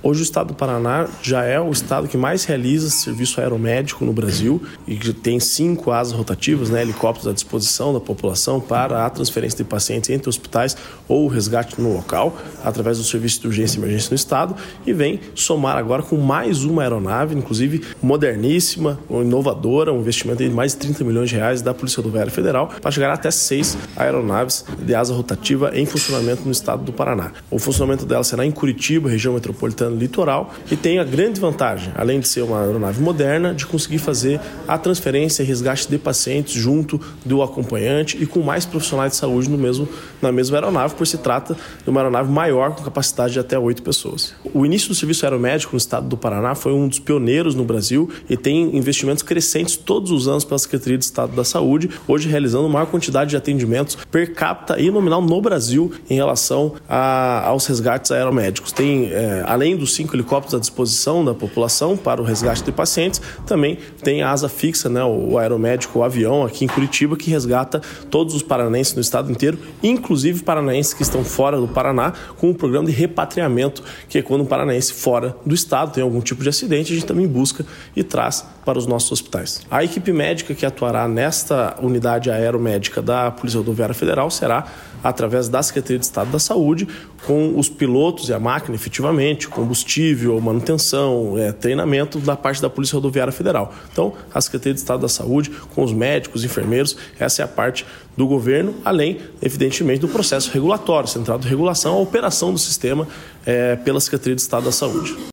Hoje o estado do Paraná já é o estado que mais realiza serviço aeromédico no Brasil e que tem 5 asas rotativas, helicópteros à disposição da população para a transferência de pacientes entre hospitais ou o resgate no local, através do serviço de urgência e emergência no estado, e vem somar agora com mais uma aeronave, inclusive moderníssima, inovadora, um investimento de mais de 30 milhões de reais da Polícia Rodoviária Federal, para chegar até 6 aeronaves de asa rotativa em funcionamento no estado do Paraná. O funcionamento dela será em Curitiba, região metropolitana litoral, e tem a grande vantagem, além de ser uma aeronave moderna, de conseguir fazer a transferência e resgate de pacientes junto do acompanhante e com mais profissionais de saúde na mesma aeronave, por se trata de uma aeronave maior com capacidade de até 8 pessoas. O início do serviço aeromédico no estado do Paraná foi um dos pioneiros no Brasil e tem investimentos crescentes todos os anos pela Secretaria de Estado da Saúde, hoje realizando a maior quantidade de atendimentos per capita e nominal no Brasil em relação aos resgates aeromédicos. Tem, além dos 5 helicópteros à disposição da população para o resgate de pacientes, também tem a asa fixa, o aeromédico, o avião aqui em Curitiba, que resgata todos os paranaenses no estado inteiro, inclusive paranaenses que estão fora do Paraná, com um programa de repatriamento, que é quando um paranaense fora do estado tem algum tipo de acidente, a gente também busca e traz para os nossos hospitais. A equipe médica que atuará nesta unidade aeromédica da Polícia Rodoviária Federal será através da Secretaria de Estado da Saúde, com os pilotos e a máquina efetivamente, combustível, manutenção, treinamento da parte da Polícia Rodoviária Federal. Então, a Secretaria de Estado da Saúde, com os médicos, enfermeiros, essa é a parte do governo, além, evidentemente, do processo regulatório, centrado em regulação, a operação do sistema pela Secretaria de Estado da Saúde.